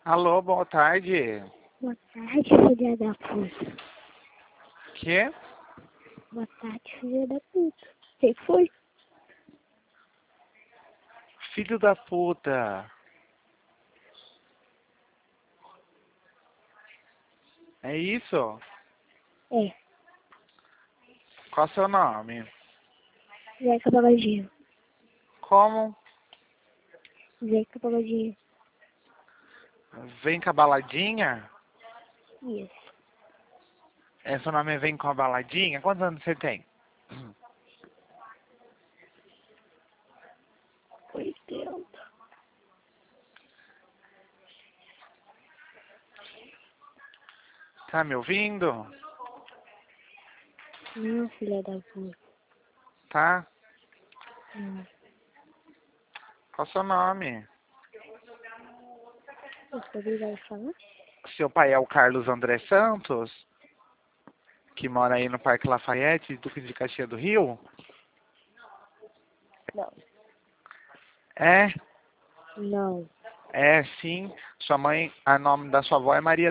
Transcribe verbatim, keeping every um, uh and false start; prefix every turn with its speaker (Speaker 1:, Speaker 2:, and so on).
Speaker 1: Alô, boa tarde.
Speaker 2: Boa tarde, filha da puta.
Speaker 1: Quê?
Speaker 2: Boa tarde, filha da puta. Quem foi?
Speaker 1: Filho da puta. É isso?
Speaker 2: É,
Speaker 1: Qual é o seu nome?
Speaker 2: Zeca Pagodinho.
Speaker 1: Como?
Speaker 2: Zeca Pagodinho.
Speaker 1: Vem com a baladinha?
Speaker 2: Isso.
Speaker 1: É, seu nome é Vem com a baladinha? Quantos anos você tem?
Speaker 2: oitenta.
Speaker 1: Tá me ouvindo?
Speaker 2: Não, filha da puta.
Speaker 1: Tá?
Speaker 2: Não.
Speaker 1: Qual é o seu nome?
Speaker 2: Eu sou obrigada a falar?
Speaker 1: Seu pai é o Carlos André Santos? Que mora aí no Parque Lafayette, Duque de Caxias do Rio?
Speaker 2: Não.
Speaker 1: É?
Speaker 2: Não.
Speaker 1: É, sim. Sua mãe, o nome da sua avó é Maria